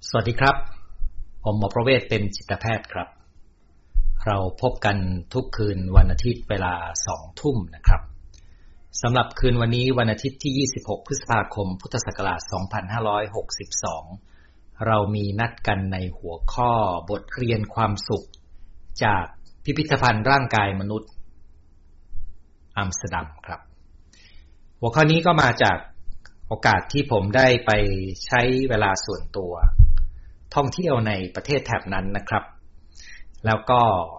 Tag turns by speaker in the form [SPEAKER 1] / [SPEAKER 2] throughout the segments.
[SPEAKER 1] สวัสดีครับผมหมอประเวศเป็นจิตแพทย์ครับเราพบกันทุกคืนวันอาทิตย์เวลา 20:00 น.นะครับสำหรับคืนวันนี้วันอาทิตย์ที่ 26 พฤษภาคม พุทธศักราช 2562 เรามีนัดกันในหัวข้อบทเรียนความสุขจากพิพิธภัณฑ์ร่างกายมนุษย์อัมสเตอร์ดัมครับหัวข้อนี้ก็มาจากโอกาสที่ผมได้ไปใช้เวลาส่วนตัวท่องเที่ยวในประเทศแถบนั้นนะครับแล้วก็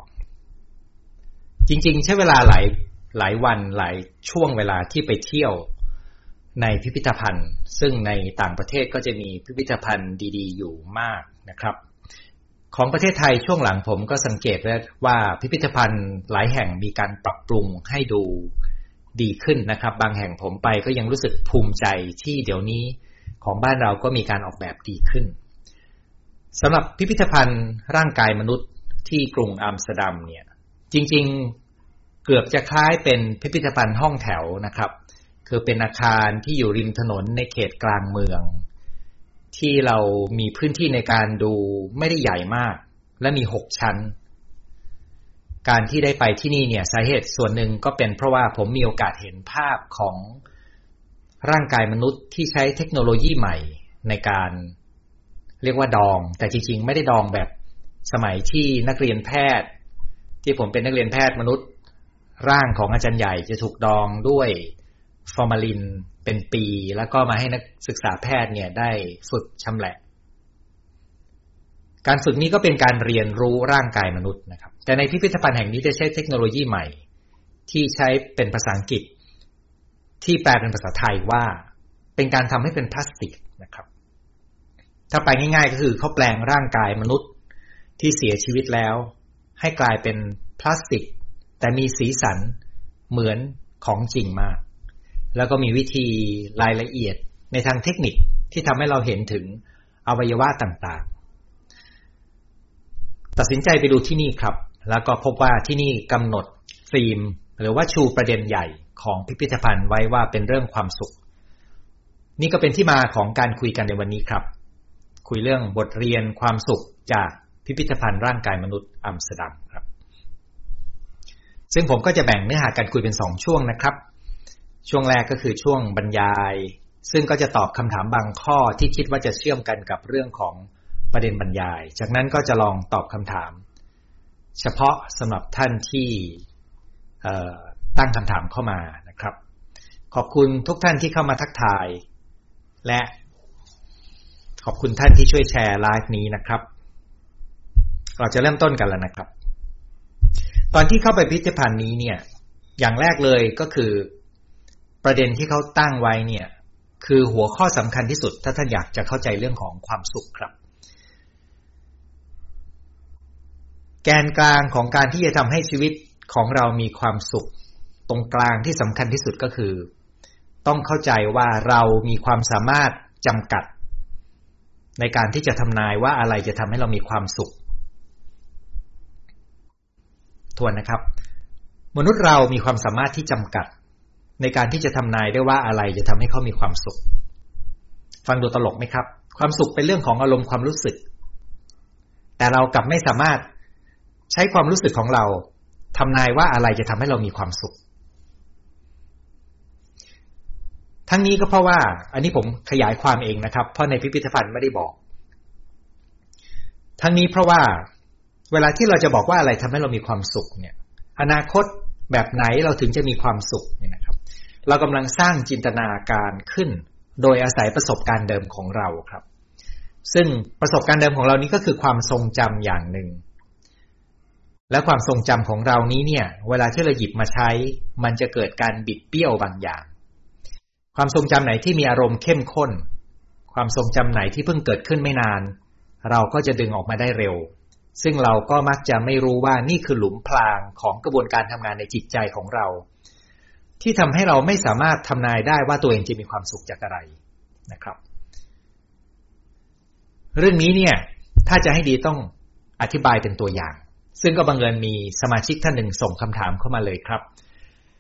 [SPEAKER 1] จริงๆใช้เวลาหลายวันหลายช่วงเวลาที่ไปเที่ยวในพิพิธภัณฑ์ซึ่งในต่างประเทศก็จะมีพิพิธภัณฑ์ดีๆอยู่มากนะครับของประเทศไทยช่วงหลังผมก็สังเกตว่าพิพิธภัณฑ์หลายแห่งมีการปรับปรุงให้ดูดีขึ้นนะครับบางแห่งผมไปก็ยังรู้สึกภูมิใจที่เดี๋ยวนี้ของบ้านเราก็มีการออกแบบดีขึ้นสำหรับพิพิธภัณฑ์ร่างกายมนุษย์ที่กรุงอัมสเตอร์ดัมเนี่ยจริงๆเกือบจะคล้ายเป็นพิพิธภัณฑ์ห้องแถวนะครับคือเป็นอาคารที่อยู่ริมถนนในเขตกลางเมืองที่เรามีพื้นที่ในการดูไม่ได้ใหญ่มากและมี6ชั้นการที่ได้ไปที่นี่เนี่ยสาเหตุส่วนหนึ่งก็เป็นเพราะว่าผมมีโอกาสเห็นภาพของร่างกายมนุษย์ที่ใช้เทคโนโลยีใหม่ในการเรียกว่าดองแต่จริงๆไม่ได้ดองแบบสมัยที่นักเรียนแพทย์ที่ผมเป็นนักเรียนแพทย์มนุษย์ร่างของอาจารย์ใหญ่จะถูกดองด้วยฟอร์มาลินเป็นปีแล้วก็มาให้นักศึกษาแพทย์เนี่ยได้ฝึกชำแหละการฝึกนี้ก็เป็นการเรียนรู้ร่างกายมนุษย์นะครับแต่ในพิพิธภัณฑ์แห่งนี้จะใช้เทคโนโลยีใหม่ที่ใช้เป็นภาษาอังกฤษที่แปลเป็นภาษาไทยว่าเป็นการทำให้เป็นพลาสติกนะครับถ้าไปง่ายๆก็คือเขาแปลงร่างกายมนุษย์ที่เสียชีวิตแล้วให้กลายเป็นพลาสติกแต่มีสีสันเหมือนของจริงมากแล้วก็มีวิธีรายละเอียดในทางเทคนิคที่ทำให้เราเห็นถึงอวัยวะต่างๆตัดสินใจไปดูที่นี่ครับแล้วก็พบว่าที่นี่กำหนดธีมหรือว่าชูประเด็นใหญ่ของพิพิธภัณฑ์ไว้ว่าเป็นเรื่องความสุขนี่ก็เป็นที่มาของการคุยกันในวันนี้ครับคุยเรื่องบทเรียนความสุขจากพิพิธภัณฑ์ร่างกายมนุษย์อัมสเตอร์ดัมครับซึ่งผมก็จะแบ่งเนื้อหาการคุยเป็น2ช่วงนะครับช่วงแรกก็คือช่วงบรรยายซึ่งก็จะตอบคำถามบางข้อที่คิดว่าจะเชื่อมกันกับเรื่องของประเด็นบรรยายจากนั้นก็จะลองตอบคำถามเฉพาะสำหรับท่านที่ตั้งคำถามเข้ามานะครับขอบคุณทุกท่านที่เข้ามาทักทายและขอบคุณท่านที่ช่วยแชร์ไลฟ์นี้นะครับเราจะเริ่มต้นกันแล้วนะครับตอนที่เข้าไปพิพิธภัณฑ์นี้เนี่ยอย่างแรกเลยก็คือประเด็นที่เขาตั้งไว้เนี่ยคือหัวข้อสำคัญที่สุดถ้าท่านอยากจะเข้าใจเรื่องของความสุขครับแกนกลางของการที่จะทำให้ชีวิตของเรามีความสุขตรงกลางที่สำคัญที่สุดก็คือต้องเข้าใจว่าเรามีความสามารถจำกัดในการที่จะทำนายว่าอะไรจะทำให้เรามีความสุขทวนนะครับมนุษย์เรามีความสามารถที่จำกัดในการที่จะทำนายได้ว่าอะไรจะทำให้เขามีความสุขฟังดูตลกไหมครับความสุขเป็นเรื่องของอารมณ์ความรู้สึกแต่เรากลับไม่สามารถใช้ความรู้สึกของเราทำนายว่าอะไรจะทำให้เรามีความสุขทั้งนี้ก็เพราะว่าอันนี้ผมขยายความเองนะครับเพราะในพิพิธภัณฑ์ไม่ได้บอกทั้งนี้เพราะว่าเวลาที่เราจะบอกว่าอะไรทำให้เรามีความสุขเนี่ยอนาคตแบบไหนเราถึงจะมีความสุขเนี่ยนะครับเรากำลังสร้างจินตนาการขึ้นโดยอาศัยประสบการณ์เดิมของเราครับซึ่งประสบการณ์เดิมของเรานี้ก็คือความทรงจำอย่างหนึ่งและความทรงจำของเรานี้เนี่ยเวลาที่เราหยิบมาใช้มันจะเกิดการบิดเบี้ยวบางอย่างความทรงจำไหนที่มีอารมณ์เข้มข้นความทรงจำไหนที่เพิ่งเกิดขึ้นไม่นานเราก็จะดึงออกมาได้เร็วซึ่งเราก็มักจะไม่รู้ว่านี่คือหลุมพรางของกระบวนการทำงานในจิตใจของเราที่ทำให้เราไม่สามารถทำนายได้ว่าตัวเองจะมีความสุขจากอะไรนะครับเรื่องนี้เนี่ยถ้าจะให้ดีต้องอธิบายเป็นตัวอย่างซึ่งก็บังเอิญมีสมาชิกท่านหนึ่งส่งคำถามเข้ามาเลยครับ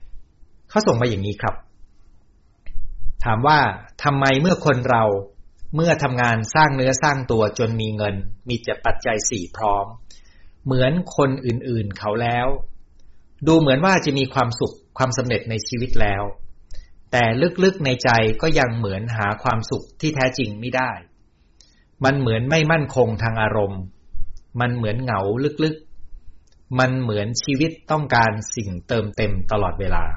[SPEAKER 1] เขาส่งมาอย่างนี้ครับถามว่าทำไมเมื่อเมื่อทำงานสร้างเนื้อสร้างตัวจนมีเงินมีปัจจัยสี่พร้อมเหมือนคนอื่นๆเขาแล้วดูเหมือนว่าจะมีความสุขความสำเร็จในชีวิตแล้วแต่ลึกๆในใจก็ยังเหมือนหาความสุขที่แท้จริงไม่ได้มันเหมือนไม่มั่นคงทางอารมณ์มันเหมือนเหงาลึกๆมันเหมือนชีวิตต้องการสิ่งเติมเต็มตลอดเวลา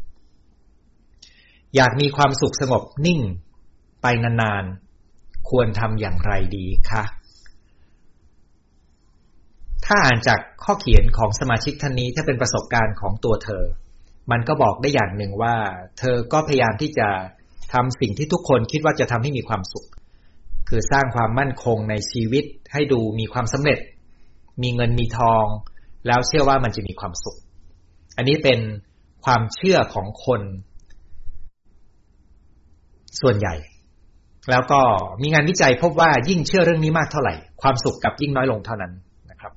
[SPEAKER 1] อยากมีความสุขสงบนิ่งไปนานๆควรทำอย่างไรดีคะถ้าอ่านจากข้อเขียนของสมาชิกท่านนี้ถ้าเป็นประสบการณ์ของตัวเธอมันก็บอกได้อย่างหนึ่งว่าเธอก็พยายามที่จะทำสิ่งที่ทุกคนคิดว่าจะทำให้มีความสุขคือสร้างความมั่นคงในชีวิตให้ดูมีความสำเร็จมีเงินมีทองแล้วเชื่อว่ามันจะมีความสุขอันนี้เป็นความเชื่อของคนส่วนใหญ่แล้วก็มีงานวิจัยพบว่ายิ่งเชื่อเรื่องนี้มากเท่าไหร่ความสุขกับยิ่งน้อยลงเท่านั้นนะครับ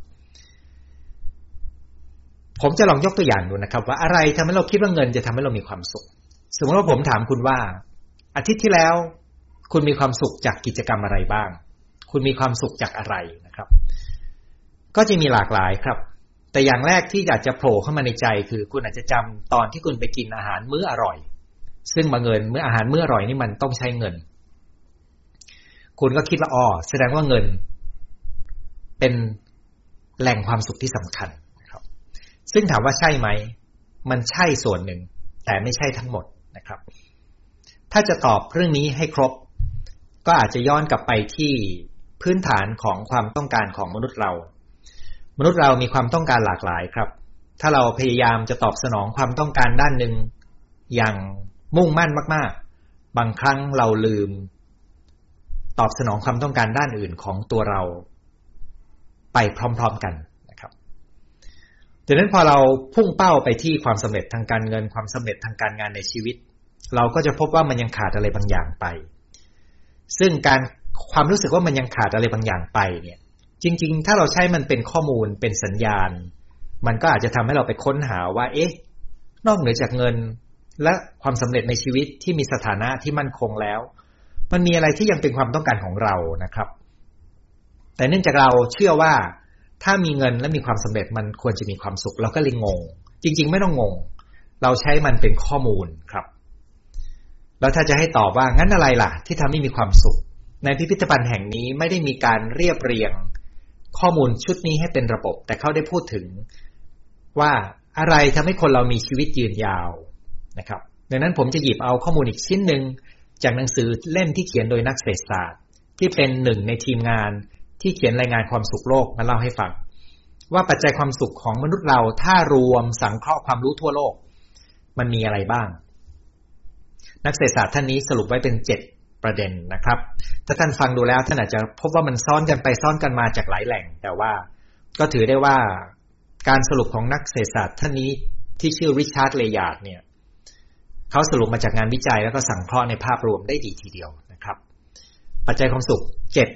[SPEAKER 1] ผมจะลองยกตัวอย่างดูนะครับว่าอะไรทำให้เราคิดว่าเงินจะทำให้เรามีความสุขสมมติว่าผมถามคุณว่าอาทิตย์ที่แล้วคุณมีความสุขจากกิจกรรมอะไรบ้างคุณมีความสุขจากอะไรนะครับก็จะมีหลากหลายครับแต่อย่างแรกที่อยากจะโผล่เข้ามาในใจคือคุณอาจจะจำตอนที่คุณไปกินอาหารมื้ออร่อยซึ่งบังเอิญมื้ออาหารมื้ออร่อยนี่มันต้องใช้เงินคุณก็คิดว่าแสดงว่าเงินเป็นแหล่งความสุขที่สำคัญนะครับซึ่งถามว่าใช่ไหมมันใช่ส่วนหนึ่งแต่ไม่ใช่ทั้งหมดนะครับถ้าจะตอบเรื่องนี้ให้ครบก็อาจจะย้อนกลับไปที่พื้นฐานของความต้องการของมนุษย์เรามีความต้องการหลากหลายครับถ้าเราพยายามจะตอบสนองความต้องการด้านหนึ่งอย่างมุ่งมั่นมากๆบางครั้งเราลืมตอบสนองความต้องการด้านอื่นของตัวเราไปพร้อมๆกันนะครับดังนั้นพอเราพุ่งเป้าไปที่ความสำเร็จทางการเงินความสำเร็จทางการงานในชีวิตเราก็จะพบว่ามันยังขาดอะไรบางอย่างไปซึ่งความรู้สึกว่ามันยังขาดอะไรบางอย่างไปเนี่ยจริงๆถ้าเราใช้มันเป็นข้อมูลเป็นสัญญาณมันก็อาจจะทำให้เราไปค้นหาว่านอกเหนือจากเงินและความสำเร็จในชีวิตที่มีสถานะที่มั่นคงแล้วมันมีอะไรที่ยังเป็นความต้องการของเรานะครับแต่เนื่องจากเราเชื่อว่าถ้ามีเงินและมีความสำเร็จมันควรจะมีความสุขเราก็เลยงงจริงๆไม่ต้องงงเราใช้มันเป็นข้อมูลครับแล้วถ้าจะให้ตอบว่างั้นอะไรล่ะที่ทำให้มีความสุขในพิพิธภัณฑ์แห่งนี้ไม่ได้มีการเรียบเรียงข้อมูลชุดนี้ให้เป็นระบบแต่เขาได้พูดถึงว่าอะไรทำให้คนเรามีชีวิตยืนยาวนะครับดังนั้นผมจะหยิบเอาข้อมูลอีกชิ้นหนึ่งจากหนังสือเล่มที่เขียนโดยนักเศรษฐศาสตร์ที่เป็นหนึ่งในทีมงานที่เขียนรายงานความสุขโลกมาเล่าให้ฟังว่าปัจจัยความสุขของมนุษย์เราถ้ารวมสังเคราะห์ความรู้ทั่วโลกมันมีอะไรบ้างนักเศรษฐศาสตร์ท่านนี้สรุปไว้เป็น7ประเด็นนะครับถ้าท่านฟังดูแล้วท่านอาจจะพบว่ามันซ้อนกันไปซ้อนกันมาจากหลายแหล่งแต่ว่าก็ถือได้ว่าการสรุปของนักเศรษฐศาสตร์ท่านนี้ที่ชื่อริชาร์ดเลยาร์ดเนี่ยเขาสรุปมาจากงานวิจัยแล้วก็สังเคราะห์ในภาพรวมได้ดีทีเดียวนะครับปัจจัยความสุข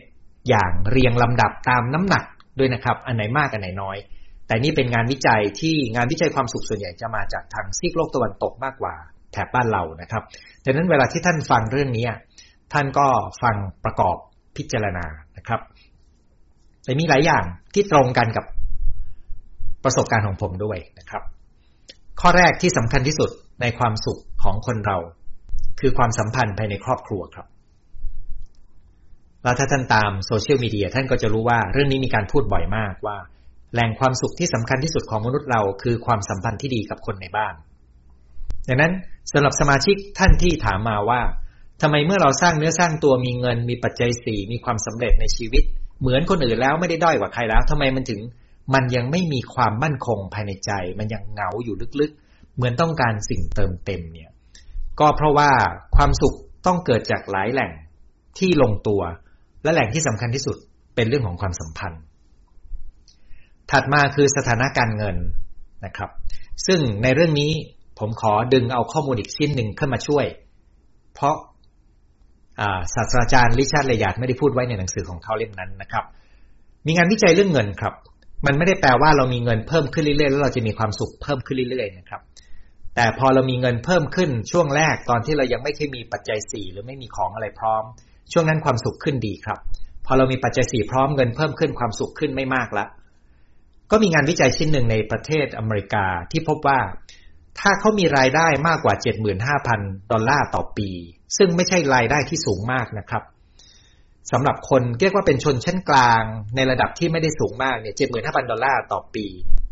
[SPEAKER 1] 7อย่างเรียงลำดับตามน้ำหนักด้วยนะครับอันไหนมากอันไหนน้อยแต่นี่เป็นงานวิจัยที่งานวิจัยความสุขส่วนใหญ่จะมาจากทางซีกโลกตะวันตกมากกว่าแถบบ้านเรานะครับดังนั้นเวลาที่ท่านฟังเรื่องนี้ท่านก็ฟังประกอบพิจารณานะครับแต่มีหลายอย่างที่ตรงกันกับประสบการณ์ของผมด้วยนะครับข้อแรกที่สำคัญที่สุดในความสุขของคนเราคือความสัมพันธ์ภายในครอบครัวครับแล้วถ้าท่านตามโซเชียลมีเดียท่านก็จะรู้ว่าเรื่องนี้มีการพูดบ่อยมากว่าแหล่งความสุขที่สำคัญที่สุดของมนุษย์เราคือความสัมพันธ์ที่ดีกับคนในบ้านดังนั้นสำหรับสมาชิกท่านที่ถามมาว่าทำไมเมื่อเราสร้างเนื้อสร้างตัวมีเงินมีปัจจัย4มีความสำเร็จในชีวิตเหมือนคนอื่นแล้วไม่ได้ด้อยกว่าใครแล้วทำไมมันยังไม่มีความมั่นคงภายในใจมันยังเหงาอยู่ลึกๆเหมือนต้องการสิ่งเติมเต็มเนี่ยก็เพราะว่าความสุขต้องเกิดจากหลายแหล่งที่ลงตัวและแหล่งที่สำคัญที่สุดเป็นเรื่องของความสัมพันธ์ถัดมาคือสถานะการเงินนะครับซึ่งในเรื่องนี้ผมขอดึงเอาข้อมูลอีกชิ้นหนึ่งขึ้นมาช่วยเพราะศาสตราจารย์ริชาร์ดเลยาร์ดไม่ได้พูดไว้ในหนังสือของเขาเล่มนั้นนะครับมีงานวิจัยเรื่องเงินครับมันไม่ได้แปลว่าเรามีเงินเพิ่มขึ้นเรื่อยๆแล้วเราจะมีความสุขเพิ่มขึ้นเรื่อยๆนะครับแต่พอเรามีเงินเพิ่มขึ้นช่วงแรกตอนที่เรายังไม่เคยมีปัจจัย4หรือไม่มีของอะไรพร้อมช่วงนั้นความสุขขึ้นดีครับพอเรามีปัจจัย4พร้อมเงินเพิ่มขึ้นความสุขขึ้นไม่มากละก็มีงานวิจัยชิ้นหนึ่งในประเทศอเมริกาที่พบว่าถ้าเขามีรายได้มากกว่า 75,000 ดอลลาร์ต่อปีซึ่งไม่ใช่รายได้ที่สูงมากนะครับสำหรับคนเรียกว่าเป็นชนชั้นกลางในระดับที่ไม่ได้สูงมากเนี่ย 75,000 ดอลลาร์ต่อปี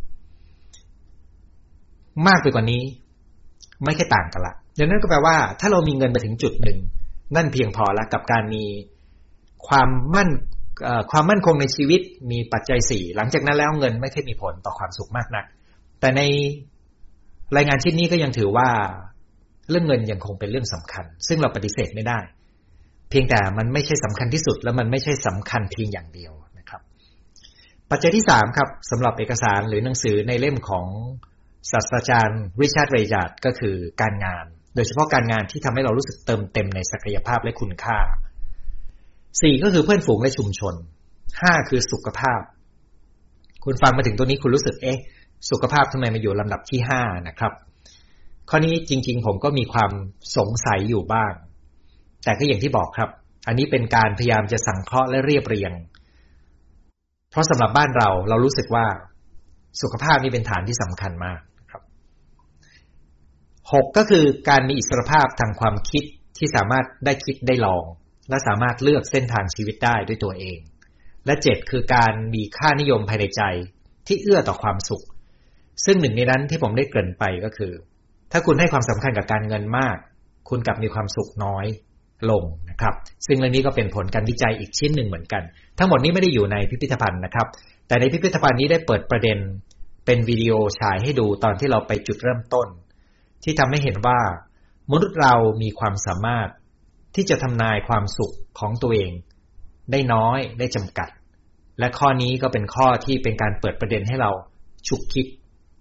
[SPEAKER 1] มากไปกว่านี้ไม่ค่อยต่างกันละดังนั้นก็แปลว่าถ้าเรามีเงินไปถึงจุดหนึ่งนั่นเพียงพอแล้วกับการมีความมั่นคงในชีวิตมีปัจจัย4หลังจากนั้นแล้วเงินไม่ค่อยมีผลต่อความสุขมากนักแต่ในรายงานชิ้นนี้ก็ยังถือว่าเรื่องเงินยังคงเป็นเรื่องสำคัญซึ่งเราปฏิเสธไม่ได้เพียงแต่มันไม่ใช่สำคัญที่สุดและมันไม่ใช่สำคัญเพียงอย่างเดียวนะครับปัจจัยที่3ครับสำหรับเอกสารหรือหนังสือในเล่มของศาสตราจารย์ริชาร์ดเรย์าร์ดก็คือการงานโดยเฉพาะการงานที่ทำให้เรารู้สึกเติมเต็มในศักยภาพและคุณค่า4ก็คือเพื่อนฝูงและชุมชน5คือสุขภาพคุณฟังมาถึงตัวนี้คุณรู้สึกสุขภาพทำไมมาอยู่ลำดับที่5นะครับข้อนี้จริงๆผมก็มีความสงสัยอยู่บ้างแต่ก็อย่างที่บอกครับอันนี้เป็นการพยายามจะสังเคราะห์และเรียบเรียงเพราะสำหรับบ้านเรารู้สึกว่าสุขภาพนี่เป็นฐานที่สำคัญมากครับ6ก็คือการมีอิสรภาพทางความคิดที่สามารถได้คิดได้ลองและสามารถเลือกเส้นทางชีวิตได้ด้วยตัวเองและ7คือการมีค่านิยมภายในใจที่เอื้อต่อความสุขซึ่งหนึ่งในนั้นที่ผมได้เกริ่นไปก็คือถ้าคุณให้ความสำคัญกับการเงินมากคุณกลับมีความสุขน้อยลงนะครับซึ่งเรื่องนี้ก็เป็นผลการวิจัยอีกชิ้นหนึ่งเหมือนกันทั้งหมดนี้ไม่ได้อยู่ในพิพิธภัณฑ์นะครับแต่ในพิพิธภัณฑ์นี้ได้เปิดประเด็นเป็นวิดีโอฉายให้ดูตอนที่เราไปจุดเริ่มต้นที่ทำให้เห็นว่ามนุษย์เรามีความสามารถที่จะทำนายความสุขของตัวเองได้น้อยได้จำกัดและข้อนี้ก็เป็นข้อที่เป็นการเปิดประเด็นให้เราฉุกคิด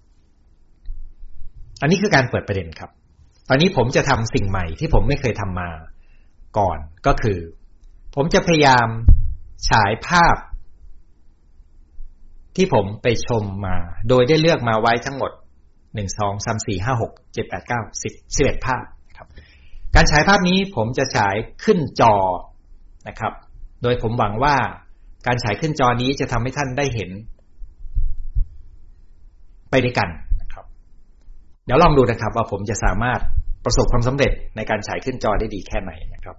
[SPEAKER 1] อันนี้คือการเปิดประเด็นครับตอนนี้ผมจะทำสิ่งใหม่ที่ผมไม่เคยทำมาก่อนก็คือผมจะพยายามฉายภาพที่ผมไปชมมาโดยได้เลือกมาไว้ทั้งหมด1 2 3 4 5 6 7 8 9 10 11ภาพครับการฉายภาพนี้ผมจะฉายขึ้นจอนะครับโดยผมหวังว่าการฉายขึ้นจอนี้จะทำให้ท่านได้เห็นไปด้วยกันนะครับเดี๋ยวลองดูนะครับว่าผมจะสามารถประสบความสำเร็จในการฉายขึ้นจอได้ดีแค่ไหนนะครับ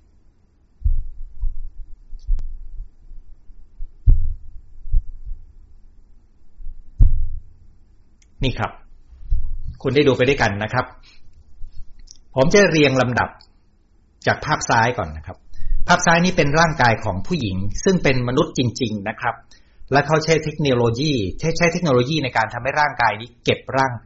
[SPEAKER 1] นี่ครับคุณได้ดูไปด้วยกันนะครับผมจะเรียงลำดับจากภาพซ้ายก่อนนะครับภาพซ้ายนี้เป็นร่างกายของผู้หญิงซึ่งเป็นมนุษย์จริงๆนะครับและเขาใช้เทคโนโลยีในการทำให้ร่างกายนี้เก็บ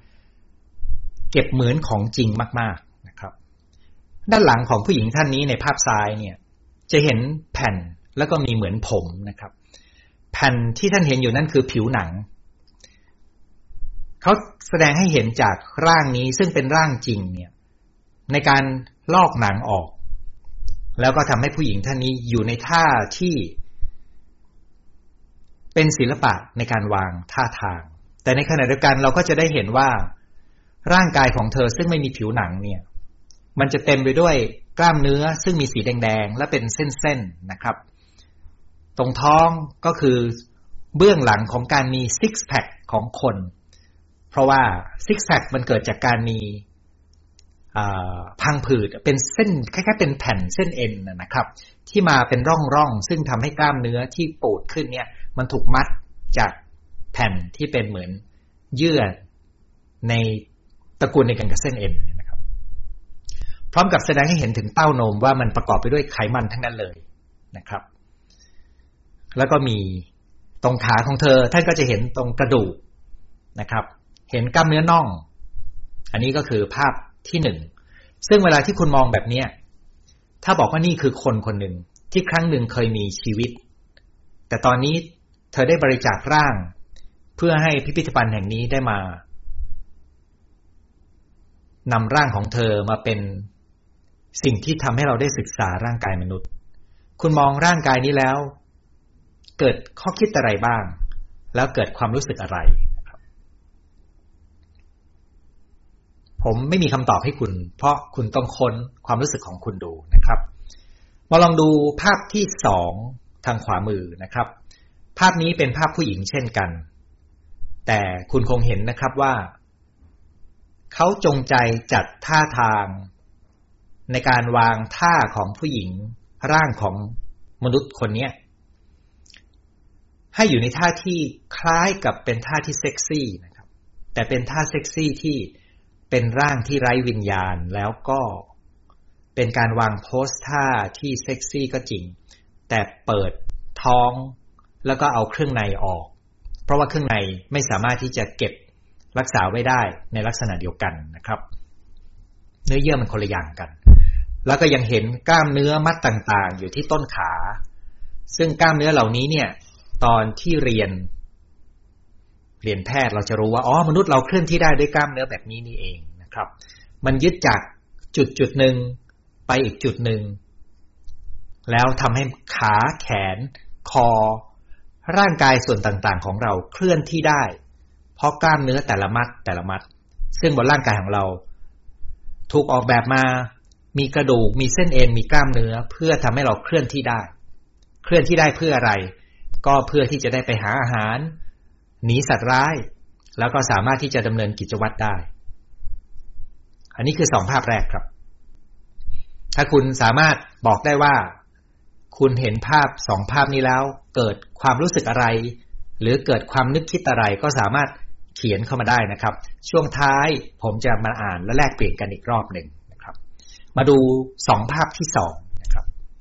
[SPEAKER 1] เหมือนของจริงมากๆนะครับด้านหลังของผู้หญิงท่านนี้ในภาพซ้ายเนี่ยจะเห็นแผ่นแล้วก็มีเหมือนผมนะครับแผ่นที่ท่านเห็นอยู่นั่นคือผิวหนังเขาแสดงให้เห็นจากร่างนี้ซึ่งเป็นร่างจริงเนี่ยในการลอกหนังออกแล้วก็ทำให้ผู้หญิงท่านนี้อยู่ในท่าที่เป็นศิลปะในการวางท่าทางแต่ในขณะเดียวกันเราก็จะได้เห็นว่าร่างกายของเธอซึ่งไม่มีผิวหนังเนี่ยมันจะเต็มไปด้วยกล้ามเนื้อซึ่งมีสีแดงๆและเป็นเส้นๆนะครับตรงท้องก็คือเบื้องหลังของการมีซิกแพคของคนเพราะว่าซิกแพคมันเกิดจากการมีพังผืดเป็นเส้นคล้ายๆเป็นแผ่นเส้นเอ็นนะครับที่มาเป็นร่องๆซึ่งทำให้กล้ามเนื้อที่ปูดขึ้นเนี่ยมันถูกมัดจากแผ่นที่เป็นเหมือนเยื่อในตระกูลในกันกับเส้นเอ็นนะครับพร้อมกับแสดงให้เห็นถึงเต้านมว่ามันประกอบไปด้วยไขมันทั้งนั้นเลยนะครับแล้วก็มีตรงขาของเธอท่านก็จะเห็นตรงกระดูกนะครับเห็นกล้ามเนื้อน่องอันนี้ก็คือภาพที่1ซึ่งเวลาที่คุณมองแบบนี้ถ้าบอกว่านี่คือคนคนหนึ่งที่ครั้งหนึ่งเคยมีชีวิตแต่ตอนนี้เธอได้บริจาคร่างเพื่อให้พิพิธภัณฑ์แห่งนี้ได้มานำร่างของเธอมาเป็นสิ่งที่ทำให้เราได้ศึกษาร่างกายมนุษย์คุณมองร่างกายนี้แล้วเกิดข้อคิดอะไรบ้างแล้วเกิดความรู้สึกอะไรผมไม่มีคำตอบให้คุณเพราะคุณต้องค้นความรู้สึกของคุณดูนะครับมาลองดูภาพที่2ทางขวามือนะครับภาพนี้เป็นภาพผู้หญิงเช่นกันแต่คุณคงเห็นนะครับว่าเขาจงใจจัดท่าทางในการวางท่าของผู้หญิงร่างของมนุษย์คนนี้ให้อยู่ในท่าที่คล้ายกับเป็นท่าที่เซ็กซี่นะครับแต่เป็นท่าเซ็กซี่ที่เป็นร่างที่ไร้วิญญาณแล้วก็เป็นการวางโพสท่าที่เซ็กซี่ก็จริงแต่เปิดท้องแล้วก็เอาเครื่องในออกเพราะว่าเครื่องในไม่สามารถที่จะเก็บรักษาไว้ได้ในลักษณะเดียวกันนะครับเนื้อเยื่อมันคนละอย่างกันแล้วก็ยังเห็นกล้ามเนื้อมัดต่างๆอยู่ที่ต้นขาซึ่งกล้ามเนื้อเหล่านี้เนี่ยตอนที่เรียนแพทย์เราจะรู้ว่ามนุษย์เราเคลื่อนที่ได้ด้วยกล้ามเนื้อแบบนี้นี่เองนะครับมันยึดจากจุดหนึ่งไปอีกจุดหนึ่งแล้วทำให้ขาแขนคอร่างกายส่วนต่างๆของเราเคลื่อนที่ได้เพราะกล้ามเนื้อแต่ละมัดซึ่งบนร่างกายของเราถูกออกแบบมามีกระดูกมีเส้นเอ็นมีกล้ามเนื้อเพื่อทำให้เราเคลื่อนที่ได้เพื่ออะไรก็เพื่อที่จะได้ไปหาอาหารหนีสัตว์ร้ายแล้วก็สามารถที่จะดำเนินกิจวัตรได้อันนี้คือ2ภาพแรกครับถ้าคุณสามารถบอกได้ว่าคุณเห็นภาพ2ภาพนี้แล้วเกิดความรู้สึกอะไรหรือเกิดความนึกคิดอะไรก็สามารถเขียนเข้ามาได้นะครับช่วงท้ายผมจะมาอ่านและแลกเปลี่ยนกันอีกรอบหนึ่งนะครับมาดู2ภาพที่2นะครับ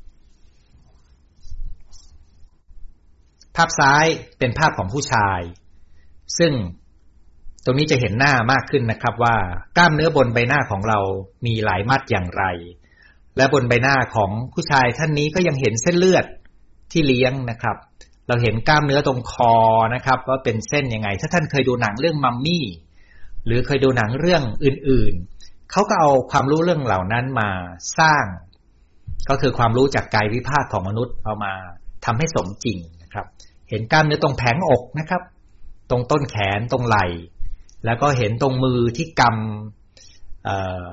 [SPEAKER 1] ภาพซ้ายเป็นภาพของผู้ชายซึ่งตรงนี้จะเห็นหน้ามากขึ้นนะครับว่ากล้ามเนื้อบนใบหน้าของเรามีหลายมัดอย่างไรและบนใบหน้าของผู้ชายท่านนี้ก็ยังเห็นเส้นเลือดที่เลี้ยงนะครับเราเห็นกล้ามเนื้อตรงคอนะครับว่าเป็นเส้นยังไงถ้าท่านเคยดูหนังเรื่องมัมมี่หรือเคยดูหนังเรื่องอื่นๆเขาก็เอาความรู้เรื่องเหล่านั้นมาสร้างก็คือความรู้จากกายวิภาคของมนุษย์เอามาทำให้สมจริงนะครับเห็นกล้ามเนื้อตรงแผงอกนะครับตรงต้นแขนตรงไหล่แล้วก็เห็นตรงมือที่กำ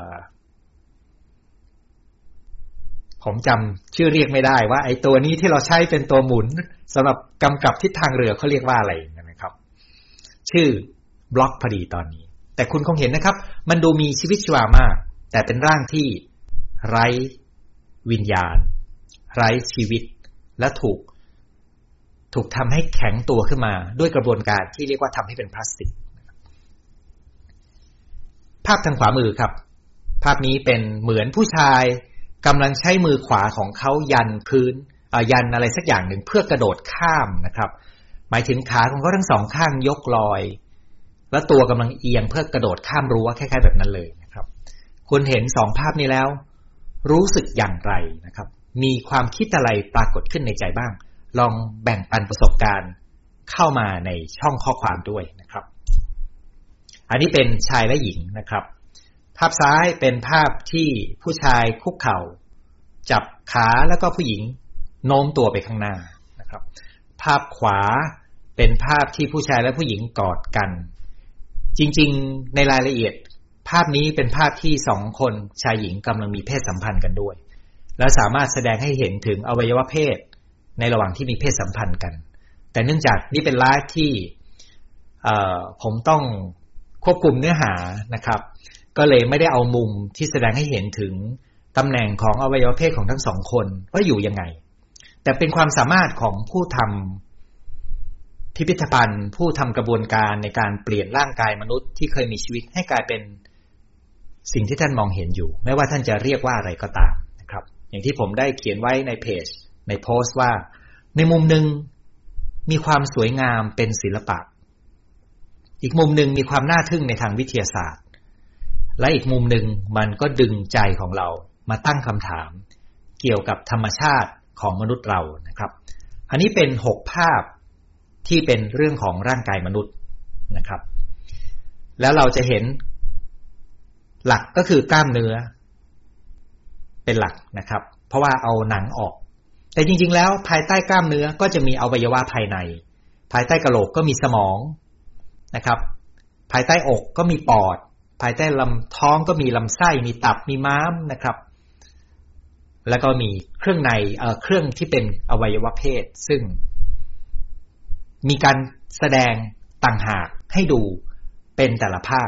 [SPEAKER 1] ผมจำชื่อเรียกไม่ได้ว่าไอ้ตัวนี้ที่เราใช้เป็นตัวหมุนสำหรับกำกับทิศทางเรือเขาเรียกว่าอะไรนะครับชื่อบล็อกพอดีตอนนี้แต่คุณคงเห็นนะครับมันดูมีชีวิตชีวามากแต่เป็นร่างที่ไร้วิญญาณไร้ชีวิตและถูกทำให้แข็งตัวขึ้นมาด้วยกระบวนการที่เรียกว่าทำให้เป็นพลาสติกภาพทางขวามือครับภาพนี้เป็นเหมือนผู้ชายกำลังใช้มือขวาของเขายันพื้นยันอะไรสักอย่างหนึ่งเพื่อกระโดดข้ามนะครับหมายถึงขาของเขาทั้งสองข้างยกลอยและตัวกำลังเอียงเพื่อกระโดดข้ามรั้วคล้ายๆแบบนั้นเลยนะครับคุณเห็น2ภาพนี้แล้วรู้สึกอย่างไรนะครับมีความคิดอะไรปรากฏขึ้นในใจบ้างลองแบ่งปันประสบการณ์เข้ามาในช่องข้อความด้วยนะครับอันนี้เป็นชายและหญิงนะครับภาพซ้ายเป็นภาพที่ผู้ชายคุกเข่าจับขาแล้วก็ผู้หญิงโน้มตัวไปข้างหน้านะครับภาพขวาเป็นภาพที่ผู้ชายและผู้หญิงกอดกันจริงๆในรายละเอียดภาพนี้เป็นภาพที่2คนชายหญิงกำลังมีเพศสัมพันธ์กันด้วยและสามารถแสดงให้เห็นถึงอวัยวะเพศในระหว่างที่มีเพศสัมพันธ์กันแต่เนื่องจากนี่เป็นไลฟ์ที่ผมต้องควบคุมเนื้อหานะครับก็เลยไม่ได้เอามุมที่แสดงให้เห็นถึงตำแหน่งของอวัยวะเพศของทั้ง2คนว่าอยู่ยังไงแต่เป็นความสามารถของผู้ทำพิพิธภัณฑ์ผู้ทำกระบวนการในการเปลี่ยนร่างกายมนุษย์ที่เคยมีชีวิตให้กลายเป็นสิ่งที่ท่านมองเห็นอยู่ไม่ว่าท่านจะเรียกว่าอะไรก็ตามนะครับอย่างที่ผมได้เขียนไว้ในเพจในโพสต์ว่าในมุมหนึ่งมีความสวยงามเป็นศิลปะอีกมุมหนึ่งมีความน่าทึ่งในทางวิทยาศาสตร์และอีกมุมหนึ่งมันก็ดึงใจของเรามาตั้งคำถามเกี่ยวกับธรรมชาติของมนุษย์เรานะครับอันนี้เป็น6ภาพที่เป็นเรื่องของร่างกายมนุษย์นะครับแล้วเราจะเห็นหลักก็คือกล้ามเนื้อเป็นหลักนะครับเพราะว่าเอาหนังออกแต่จริงๆแล้วภายใต้กล้ามเนื้อก็จะมีอวัยวะภายในภายใต้กะโหลกก็มีสมองนะครับภายใต้องก็มีปอดภายใต้ลำท้องก็มีลำไส้มีตับมีม้ามนะครับแล้วก็มีเครื่องในเครื่องที่เป็นอวัยวะเพศซึ่งมีการแสดงต่างหากให้ดูเป็นแต่ละภาพ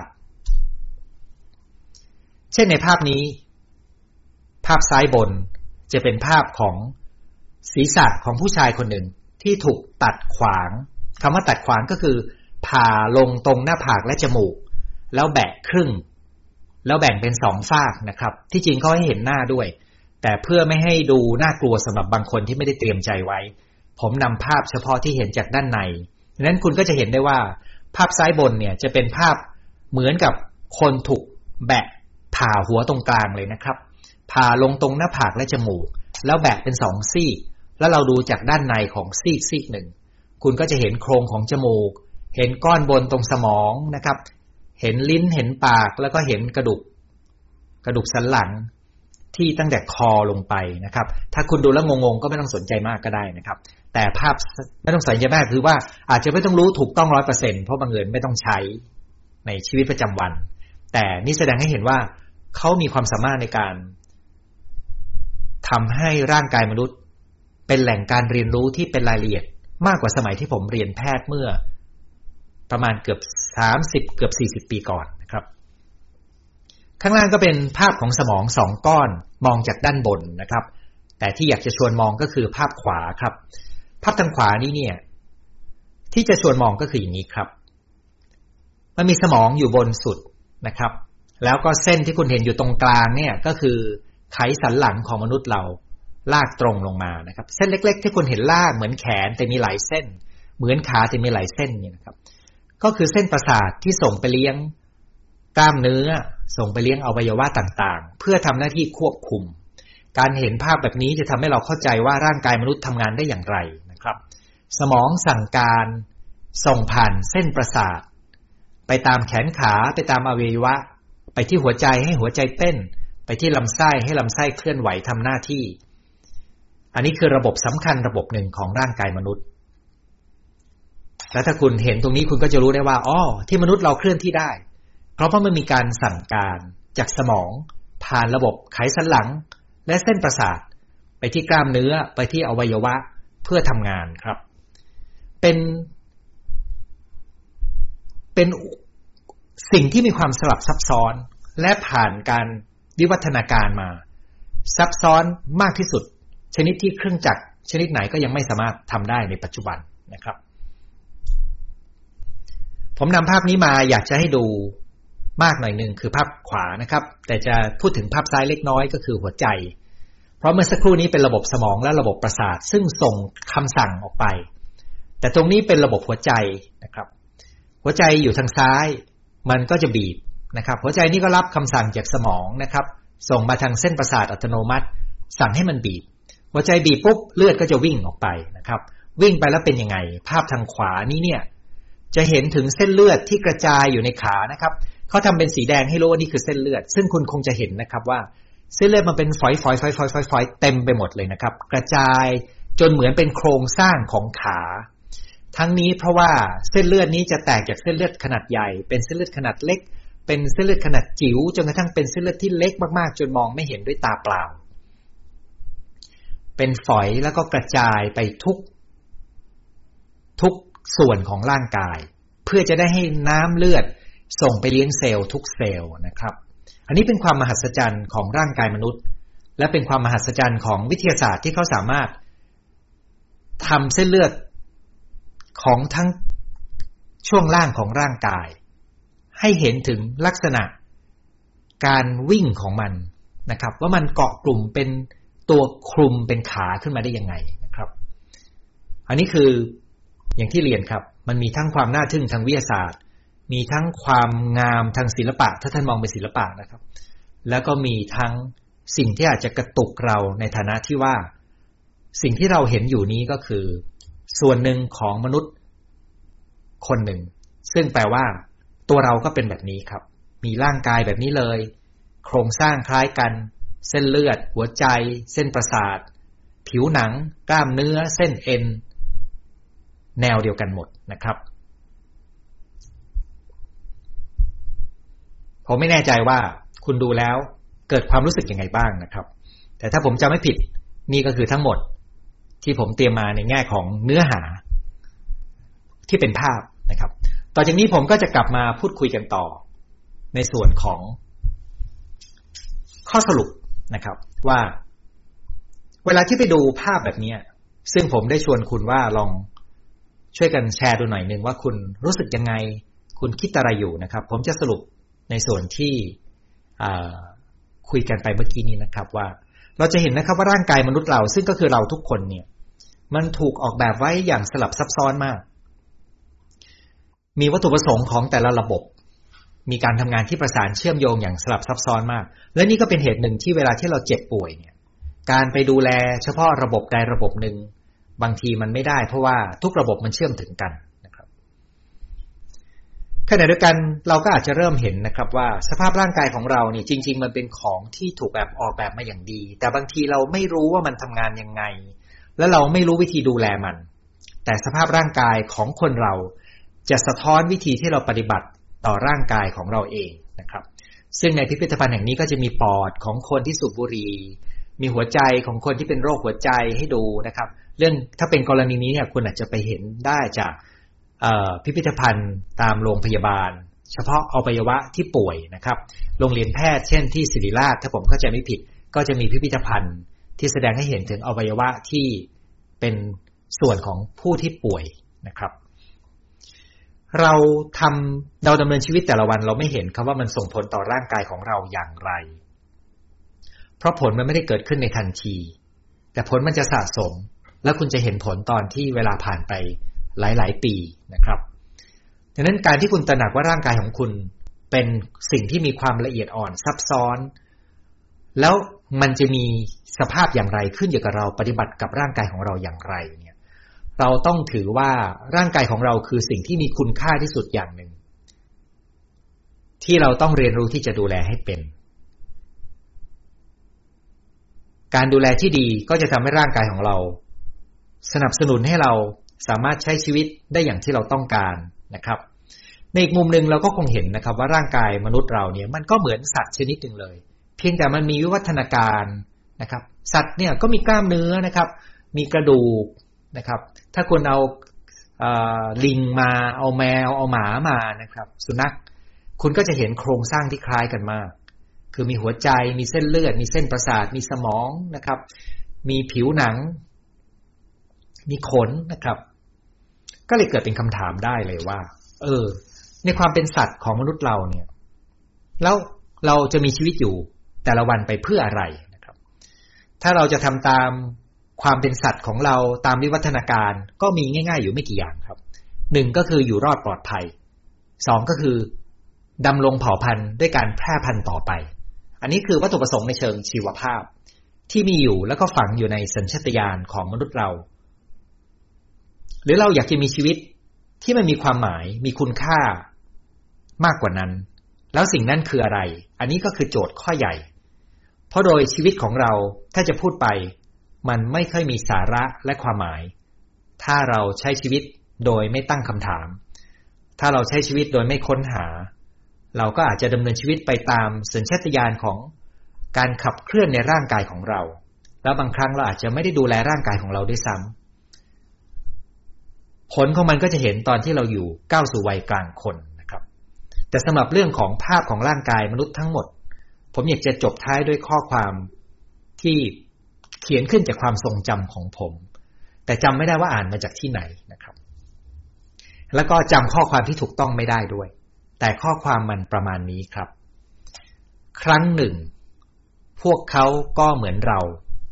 [SPEAKER 1] เช่นในภาพนี้ภาพซ้ายบนจะเป็นภาพของศีรษะของผู้ชายคนหนึ่งที่ถูกตัดขวางคำว่าตัดขวางก็คือผ่าลงตรงหน้าผากและจมูกแล้วแบะครึ่งแล้วแบ่งเป็น2ฝากนะครับที่จริงเขาให้เห็นหน้าด้วยแต่เพื่อไม่ให้ดูน่ากลัวสำหรับบางคนที่ไม่ได้เตรียมใจไว้ผมนำภาพเฉพาะที่เห็นจากด้านในดังนั้นคุณก็จะเห็นได้ว่าภาพซ้ายบนเนี่ยจะเป็นภาพเหมือนกับคนถูกแบะผ่าหัวตรงกลางเลยนะครับผ่าลงตรงหน้าผากและจมูกแล้วแบะเป็น2ซี่แล้วเราดูจากด้านในของซี่หนึ่งคุณก็จะเห็นโครงของจมูกเห็นก้อนบนตรงสมองนะครับเห็นลิ้นเห็นปากแล้วก็เห็นกระดูกสันหลังที่ตั้งแต่คอลงไปนะครับถ้าคุณดูแล้วงงๆก็ไม่ต้องสนใจมากก็ได้นะครับแต่ภาพไม่ต้องสนใจมากคือว่าอาจจะไม่ต้องรู้ถูกต้อง 100% เพราะบางเอิญไม่ต้องใช้ในชีวิตประจำวันแต่นี่แสดงให้เห็นว่าเขามีความสามารถในการทำให้ร่างกายมนุษย์เป็นแหล่งการเรียนรู้ที่เป็นรายละเอียดมากกว่าสมัยที่ผมเรียนแพทย์เมื่อประมาณเกือบ30เกือบ40ปีก่อนนะครับข้างล่างก็เป็นภาพของสมอง2ก้อนมองจากด้านบนนะครับแต่ที่อยากจะชวนมองก็คือภาพขวาครับภาพทางขวานี้เนี่ยที่จะชวนมองก็คืออย่างนี้ครับมันมีสมองอยู่บนสุดนะครับแล้วก็เส้นที่คุณเห็นอยู่ตรงกลางเนี่ยก็คือไขสันหลังของมนุษย์เราลากตรงลงมานะครับเส้นเล็กๆที่คุณเห็นลากเหมือนแขนแต่มีหลายเส้นเหมือนขาแต่มีหลายเส้นนี่นะครับก็คือเส้นประสาทที่ส่งไปเลี้ยงกล้ามเนื้อส่งไปเลี้ยงอวัยวะต่างๆเพื่อทำหน้าที่ควบคุมการเห็นภาพแบบนี้จะทำให้เราเข้าใจว่าร่างกายมนุษย์ทำงานได้อย่างไรนะครับสมองสั่งการส่งผ่านเส้นประสาทไปตามแขนขาไปตามอวัยวะไปที่หัวใจให้หัวใจเต้นไปที่ลำไส้ให้ลำไส้เคลื่อนไหวทำหน้าที่อันนี้คือระบบสำคัญระบบหนึ่งของร่างกายมนุษย์และถ้าคุณเห็นตรงนี้คุณก็จะรู้ได้ว่าที่มนุษย์เราเคลื่อนที่ได้เพราะมันมีการสั่งการจากสมองผ่านระบบไขสันหลังและเส้นประสาทไปที่กล้ามเนื้อไปที่อวัยวะเพื่อทำงานครับเป็นสิ่งที่มีความสลับซับซ้อนและผ่านการวิวัฒนาการมาซับซ้อนมากที่สุดชนิดที่เครื่องจักรชนิดไหนก็ยังไม่สามารถทำได้ในปัจจุบันนะครับผมนำภาพนี้มาอยากจะให้ดูมากหน่อยนึงคือภาพขวานะครับแต่จะพูดถึงภาพซ้ายเล็กน้อยก็คือหัวใจเพราะเมื่อสักครู่นี้เป็นระบบสมองและระบบประสาทซึ่งส่งคำสั่งออกไปแต่ตรงนี้เป็นระบบหัวใจนะครับหัวใจอยู่ทางซ้ายมันก็จะบีบนะครับหัวใจนี่ก็รับคำสั่งจากสมองนะครับส่งมาทางเส้นประสาทอัตโนมัติสั่งให้มันบีบหัวใจบีบปุ๊บเลือดก็จะวิ่งออกไปนะครับวิ่งไปแล้วเป็นยังไงภาพทางขวานี้เนี่ยจะเห็นถึงเส้นเลือดที่กระจายอยู่ในขานะครับเขาทำเป็นสีแดงให้รู้ว่านี่คือเส้นเลือดซึ่งคุณคงจะเห็นนะครับว่าเส้นเลือดมันเป็นฝอยๆเต็มไปหมดเลยนะครับกระจายจนเหมือนเป็นโครงสร้างของขาทั้งนี้เพราะว่าเส้นเลือดนี้จะแตกจากเส้นเลือดขนาดใหญ่เป็นเส้นเลือดขนาดเล็กเป็นเส้นเลือดขนาดจิ๋วจนกระทั่งเป็นเส้นเลือดที่เล็กมากๆจนมองไม่เห็นด้วยตาเปล่าเป็นฝอยแล้วก็กระจายไปทุกส่วนของร่างกายเพื่อจะได้ให้น้ำเลือดส่งไปเลี้ยงเซลล์ทุกเซลล์นะครับอันนี้เป็นความมหัศจรรย์ของร่างกายมนุษย์และเป็นความมหัศจรรย์ของวิทยาศาสตร์ที่เขาสามารถทำเส้นเลือดของทั้งช่วงล่างของร่างกายให้เห็นถึงลักษณะการวิ่งของมันนะครับว่ามันเกาะกลุ่มเป็นตัวคลุมเป็นขาขึ้นมาได้ยังไงนะครับอันนี้คืออย่างที่เรียนครับมันมีทั้งความน่าทึ่งทางวิทยาศาสตร์มีทั้งความงามทางศิลปะถ้าท่านมองเป็นศิลปะนะครับแล้วก็มีทั้งสิ่งที่อาจจะกระตุกเราในฐานะที่ว่าสิ่งที่เราเห็นอยู่นี้ก็คือส่วนหนึ่งของมนุษย์คนหนึ่งซึ่งแปลว่าตัวเราก็เป็นแบบนี้ครับมีร่างกายแบบนี้เลยโครงสร้างคล้ายกันเส้นเลือดหัวใจเส้นประสาทผิวหนังกล้ามเนื้อเส้นเอ็นแนวเดียวกันหมดนะครับผมไม่แน่ใจว่าคุณดูแล้วเกิดความรู้สึกยังไงบ้างนะครับแต่ถ้าผมจำไม่ผิดนี่ก็คือทั้งหมดที่ผมเตรียมมาในแง่ของเนื้อหาที่เป็นภาพนะครับต่อจากนี้ผมก็จะกลับมาพูดคุยกันต่อในส่วนของข้อสรุปนะครับว่าเวลาที่ไปดูภาพแบบนี้ซึ่งผมได้ชวนคุณว่าลองช่วยกันแชร์ดูหน่อยนึงว่าคุณรู้สึกยังไงคุณคิดอะไรอยู่นะครับผมจะสรุปในส่วนที่คุยกันไปเมื่อกี้นี้นะครับว่าเราจะเห็นนะครับว่าร่างกายมนุษย์เราซึ่งก็คือเราทุกคนเนี่ยมันถูกออกแบบไว้อย่างสลับซับซ้อนมากมีวัตถุประสงค์ของแต่ละระบบมีการทำงานที่ประสานเชื่อมโยงอย่างสลับซับซ้อนมากและนี่ก็เป็นเหตุหนึ่งที่เวลาที่เราเจ็บป่วยเนี่ยการไปดูแลเฉพาะระบบใดระบบหนึ่งบางทีมันไม่ได้เพราะว่าทุกระบบมันเชื่อมถึงกันนะครับขณะเดียวกันเราก็อาจจะเริ่มเห็นนะครับว่าสภาพร่างกายของเรานี่จริงๆมันเป็นของที่ถูกออกแบบมาอย่างดีแต่บางทีเราไม่รู้ว่ามันทำงานยังไงและเราไม่รู้วิธีดูแลมันแต่สภาพร่างกายของคนเราจะสะท้อนวิธีที่เราปฏิบัติต่อร่างกายของเราเองนะครับซึ่งในพิพิธภัณฑ์แห่งนี้ก็จะมีปอดของคนที่สูบบุหรี่มีหัวใจของคนที่เป็นโรคหัวใจให้ดูนะครับเรื่องถ้าเป็นกรณีนี้เนี่ยคุณอาจจะไปเห็นได้จากพิพิธภัณฑ์ตามโรงพยาบาลเฉพาะอวัยวะที่ป่วยนะครับโรงเรียนแพทย์เช่นที่ศิริราชถ้าผมเข้าใจไม่ผิดก็จะมีพิพิธภัณฑ์ที่แสดงให้เห็นถึงอวัยวะที่เป็นส่วนของผู้ที่ป่วยนะครับเราดำเนินชีวิตแต่ละวันเราไม่เห็นครับว่ามันส่งผลต่อร่างกายของเราอย่างไรเพราะผลมันไม่ได้เกิดขึ้นในทันทีแต่ผลมันจะสะสมแล้วคุณจะเห็นผลตอนที่เวลาผ่านไปหลายๆปีนะครับดังนั้นการที่คุณตระหนักว่าร่างกายของคุณเป็นสิ่งที่มีความละเอียดอ่อนซับซ้อนแล้วมันจะมีสภาพอย่างไรขึ้นอยู่กับเราปฏิบัติกับร่างกายของเราอย่างไรเนี่ยเราต้องถือว่าร่างกายของเราคือสิ่งที่มีคุณค่าที่สุดอย่างหนึ่งที่เราต้องเรียนรู้ที่จะดูแลให้เป็นการดูแลที่ดีก็จะทำให้ร่างกายของเราสนับสนุนให้เราสามารถใช้ชีวิตได้อย่างที่เราต้องการนะครับในอีกมุมนึงเราก็คงเห็นนะครับว่าร่างกายมนุษย์เราเนี่ยมันก็เหมือนสัตว์ชนิดหนึ่งเลยเพียงแต่มันมีวิวัฒนาการนะครับสัตว์เนี่ยก็มีกล้ามเนื้อนะครับมีกระดูกนะครับถ้าคุณเอาลิงมาเอาแมวเอาหมามานะครับสุนัขคุณก็จะเห็นโครงสร้างที่คล้ายกันมากคือมีหัวใจมีเส้นเลือดมีเส้นประสาทมีสมองนะครับมีผิวหนังมีขนนะครับก็เลยเกิดเป็นคำถามได้เลยว่าในความเป็นสัตว์ของมนุษย์เราเนี่ยแล้วเราจะมีชีวิตอยู่แต่ละวันไปเพื่ออะไรนะครับถ้าเราจะทำตามความเป็นสัตว์ของเราตามวิวัฒนาการก็มีง่ายๆอยู่ไม่กี่อย่างครับ1ก็คืออยู่รอดปลอดภัย2ก็คือดำรงเผ่าพันธุ์ด้วยการแพร่พันธุ์ต่อไปอันนี้คือวัตถุประสงค์ในเชิงชีวภาพที่มีอยู่แล้วก็ฝังอยู่ในสัญชาตญาณของมนุษย์เราหรือเราอยากจะมีชีวิตที่มันมีความหมายมีคุณค่ามากกว่านั้นแล้วสิ่งนั้นคืออะไรอันนี้ก็คือโจทย์ข้อใหญ่เพราะโดยชีวิตของเราถ้าจะพูดไปมันไม่ค่อยมีสาระและความหมายถ้าเราใช้ชีวิตโดยไม่ตั้งคำถามถ้าเราใช้ชีวิตโดยไม่ค้นหาเราก็อาจจะดำเนินชีวิตไปตามสัญชาตญาณของการขับเคลื่อนในร่างกายของเราแล้วบางครั้งเราอาจจะไม่ได้ดูแลร่างกายของเราด้วยซ้ำผลของมันก็จะเห็นตอนที่เราอยู่ก้าวสู่วัยกลางคนนะครับแต่สำหรับเรื่องของภาพของร่างกายมนุษย์ทั้งหมดผมอยากจะจบท้ายด้วยข้อความที่เขียนขึ้นจากความทรงจำของผมแต่จำไม่ได้ว่าอ่านมาจากที่ไหนนะครับแล้วก็จำข้อความที่ถูกต้องไม่ได้ด้วยแต่ข้อความมันประมาณนี้ครับครั้งหนึ่งพวกเขาก็เหมือนเรา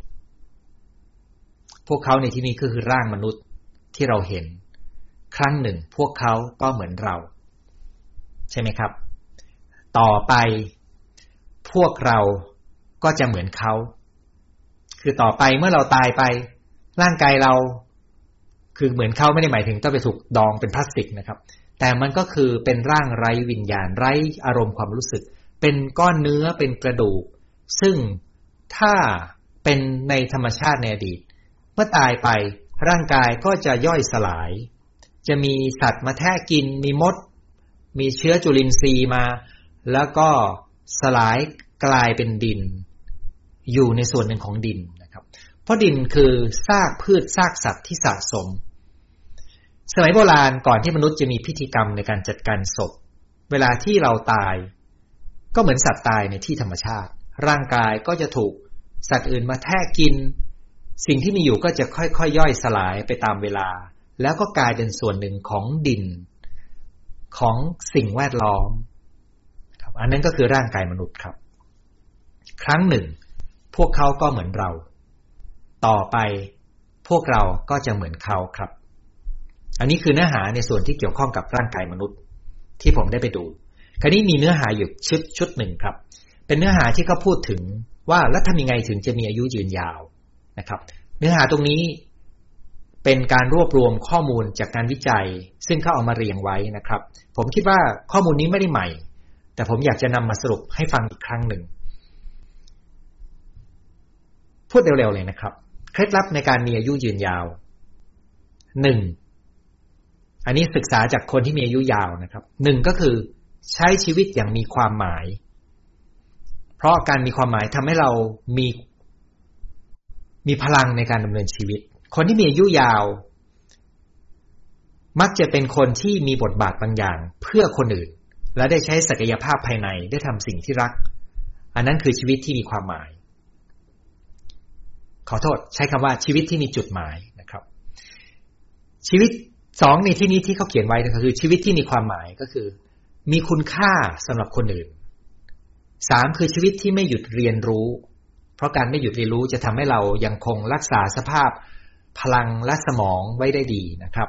[SPEAKER 1] พวกเขาในที่นี้ก็คือร่างมนุษย์ที่เราเห็นครั้งหนึ่งพวกเขาก็เหมือนเราใช่ไหมครับต่อไปพวกเราก็จะเหมือนเขาคือต่อไปเมื่อเราตายไปร่างกายเราคือเหมือนเขาไม่ได้หมายถึงต้องไปถูกดองเป็นพลาสติกนะครับแต่มันก็คือเป็นร่างไร้วิญญาณไร้อารมณ์ความรู้สึกเป็นก้อนเนื้อเป็นกระดูกซึ่งถ้าเป็นในธรรมชาติในอดีตเมื่อตายไปร่างกายก็จะย่อยสลายจะมีสัตว์มาแทะกินมีมดมีเชื้อจุลินทรีย์มาแล้วก็สลายกลายเป็นดินอยู่ในส่วนหนึ่งของดินนะครับเพราะดินคือซากพืชซากสัตว์ที่สะสมสมัยโบราณก่อนที่มนุษย์จะมีพิธีกรรมในการจัดการศพเวลาที่เราตายก็เหมือนสัตว์ตายในที่ธรรมชาติร่างกายก็จะถูกสัตว์อื่นมาแทะกินสิ่งที่มีอยู่ก็จะค่อยๆ ย่อยสลายไปตามเวลาแล้วก็กลายเป็นส่วนหนึ่งของดินของสิ่งแวดล้อมครับอันนั้นก็คือร่างกายมนุษย์ครับครั้งหนึ่งพวกเขาก็เหมือนเราต่อไปพวกเราก็จะเหมือนเขาครับอันนี้คือเนื้อหาในส่วนที่เกี่ยวข้องกับร่างกายมนุษย์ที่ผมได้ไปดูคราวนี้มีเนื้อหาอยู่ชุดหนึ่งครับเป็นเนื้อหาที่เขาพูดถึงว่าแล้วทำยังไงถึงจะมีอายุยืนยาวนะครับเนื้อหาตรงนี้เป็นการรวบรวมข้อมูลจากการวิจัยซึ่งเขาเอามาเรียงไว้นะครับผมคิดว่าข้อมูลนี้ไม่ได้ใหม่แต่ผมอยากจะนำมาสรุปให้ฟังอีกครั้งหนึ่งพูดเร็วๆเลยนะครับเคล็ดลับในการมีอายุยืนยาว 1. อันนี้ศึกษาจากคนที่มีอายุยาวนะครับ 1. ก็คือใช้ชีวิตอย่างมีความหมายเพราะการมีความหมายทำให้เรามีพลังในการดำเนินชีวิตคนที่มีอายุยาวมักจะเป็นคนที่มีบทบาทบางอย่างเพื่อคนอื่นและได้ใช้ศักยภาพภายในได้ทำสิ่งที่รักอันนั้นคือชีวิตที่มีความหมายขอโทษใช้คำว่าชีวิตที่มีจุดหมายนะครับชีวิต2ในที่นี้ที่เขาเขียนไว้ก็คือชีวิตที่มีความหมายก็คือมีคุณค่าสำหรับคนอื่น3คือชีวิตที่ไม่หยุดเรียนรู้เพราะการไม่หยุดเรียนรู้จะทำให้เรายังคงรักษาสภาพพลังและสมองไว้ได้ดีนะครับ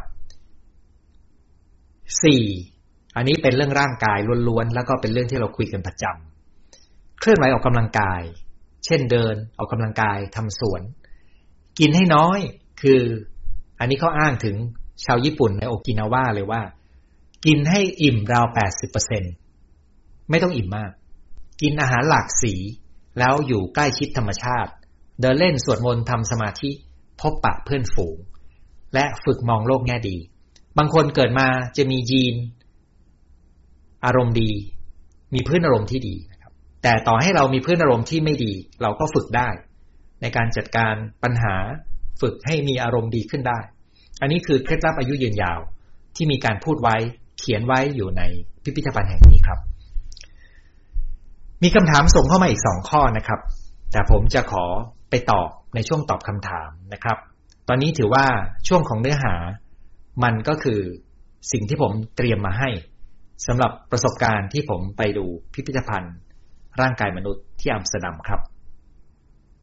[SPEAKER 1] 4อันนี้เป็นเรื่องร่างกายล้วนๆแล้วก็เป็นเรื่องที่เราคุยกันประจำเคลื่อนไหวออกกำลังกายเช่นเดินออกกำลังกายทำสวนกินให้น้อยคืออันนี้เขาอ้างถึงชาวญี่ปุ่นในโอกินาวาเลยว่ากินให้อิ่มราว 80% ไม่ต้องอิ่มมากกินอาหารหลากสีแล้วอยู่ใกล้ชิดธรรมชาติเดินเล่นสวดมนต์ทำสมาธิพบปะเพื่อนฝูงและฝึกมองโลกแง่ดีบางคนเกิดมาจะมียีนอารมณ์ดีมีพื้นอารมณ์ที่ดีนะครับแต่ต่อให้เรามีพื้นอารมณ์ที่ไม่ดีเราก็ฝึกได้ในการจัดการปัญหาฝึกให้มีอารมณ์ดีขึ้นได้อันนี้คือเคล็ดลับอายุยืนยาวที่มีการพูดไว้เขียนไว้อยู่ในพิพิธภัณฑ์แห่งนี้ครับมีคำถามส่งเข้ามาอีก2ข้อนะครับแต่ผมจะขอไปตอบในช่วงตอบคำถามนะครับตอนนี้ถือว่าช่วงของเนื้อหามันก็คือสิ่งที่ผมเตรียมมาให้สำหรับประสบการณ์ที่ผมไปดูพิพิธภัณฑ์ร่างกายมนุษย์ที่อัมสเตอร์ดัมครับ